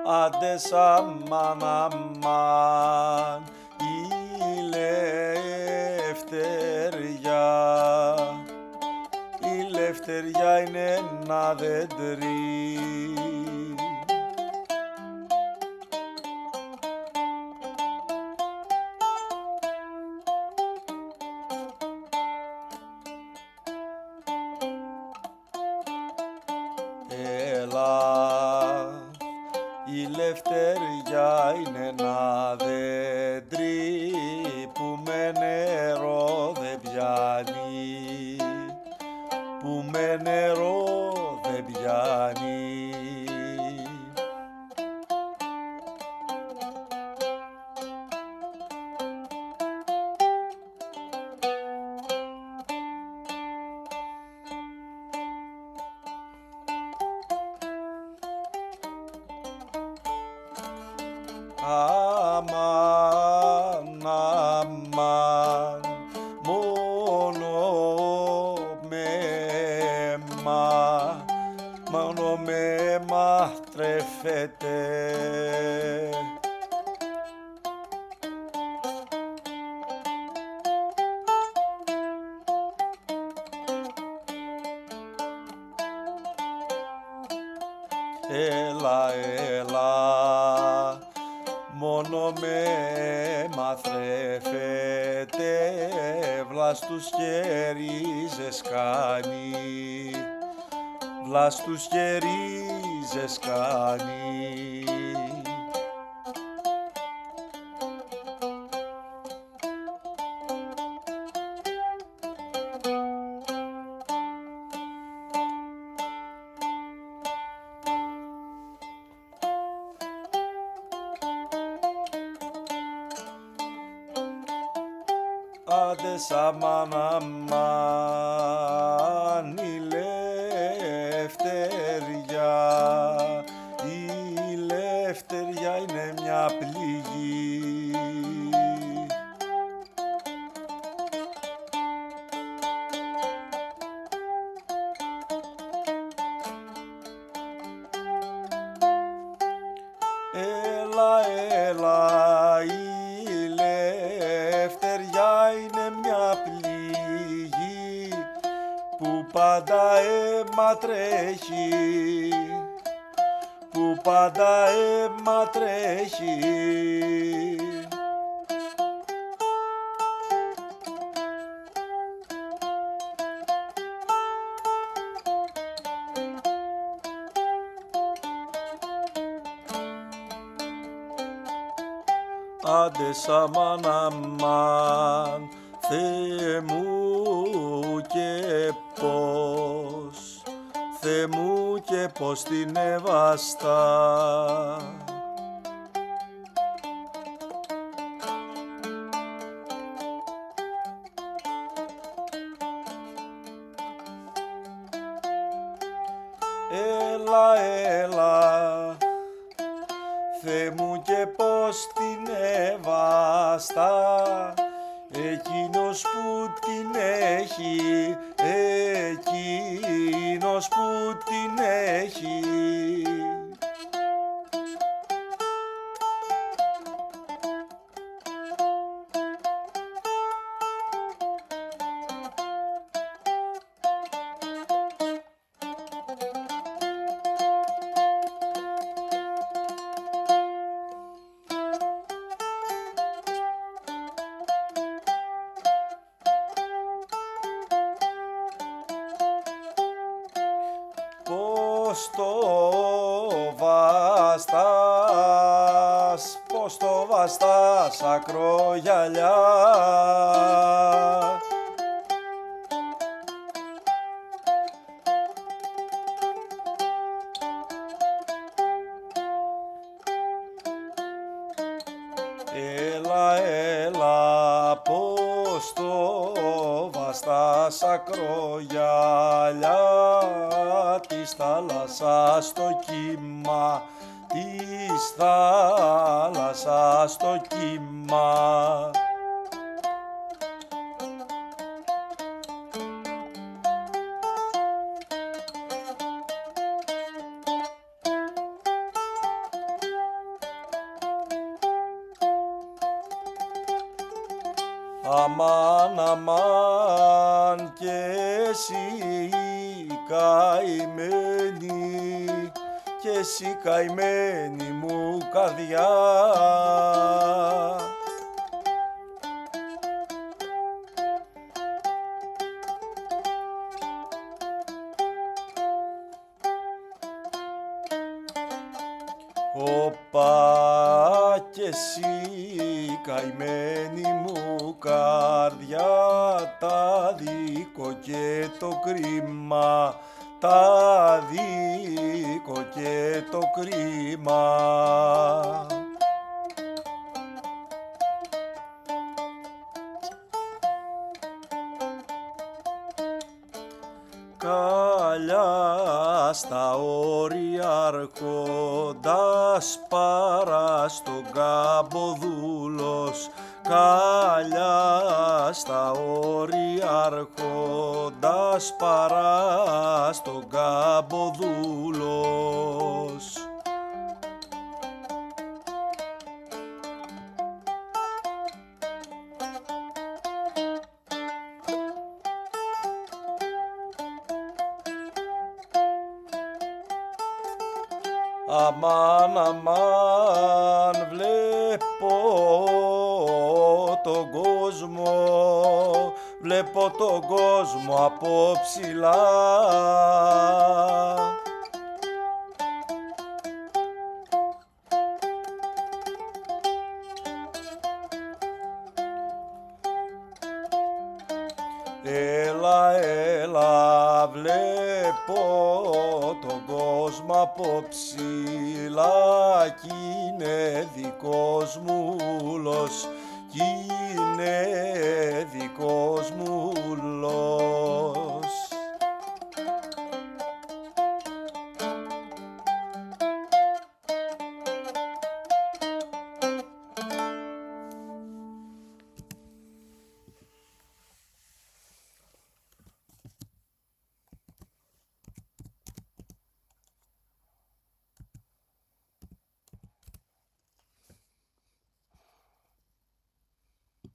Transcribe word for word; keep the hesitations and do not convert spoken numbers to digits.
Άντε αμάν αμάν η λευτεριά, η λευτεριά είναι ένα δέντρι. Έλα, η λευτεριά είναι ένα δέντρι που με νερό δεν πιάνει, που με νερό δεν πιάνει. Αμάν, αμάν, μόνο με μα, μόνο με μα τρέφεται. Έλα, έλα, μόνο με μαθρέφεται, βλάστους και ρίζες κάνει, βλάστους και ρίζες κάνει. Άντε αμάν αμάν η λευτεριά, η λευτεριά είναι μια πληγή. Έλα, έλα, η λευτεριά είναι μια πληγή που πάντα αίμα τρέχει, που πάντα αίμα τρέχει. Άντε αμάν αμάν, Θεέ μου και πώς, Θεέ μου και πώς την έβαστα. Έλα, έλα, Θεέ μου και πώς την έβαστα, εκείνος που την έχει, εκείνος που την έχει. Πώς το βαστάς, πώς το βαστάς ακρογιαλιά. Έλα, έλα, πώς το βαστάς ακρογιαλιά της θάλασσας το κύμα, της θάλασσας το κύμα. αμάν αμάν και εσύ καημένη, και εσύ καημένη μου καρδιά. Οπα κι εσύ καημένη μου καρδιά, τα δίκο και το κρίμα, τα δίκο και το κρίμα. Καλιά στα όρια αρχόντας παρά στον κάμπο δούλος, καλιά στα όρια αρχόντας παρά στον κάμπο δούλος. Αμάν, αμάν, βλέπω τον κόσμο, βλέπω τον κόσμο από ψηλά. Έλα, έλα, βλέπω τον κόσμο από ψηλά, κι είναι δικός μου ούλος, κι είναι δικός μου ούλος.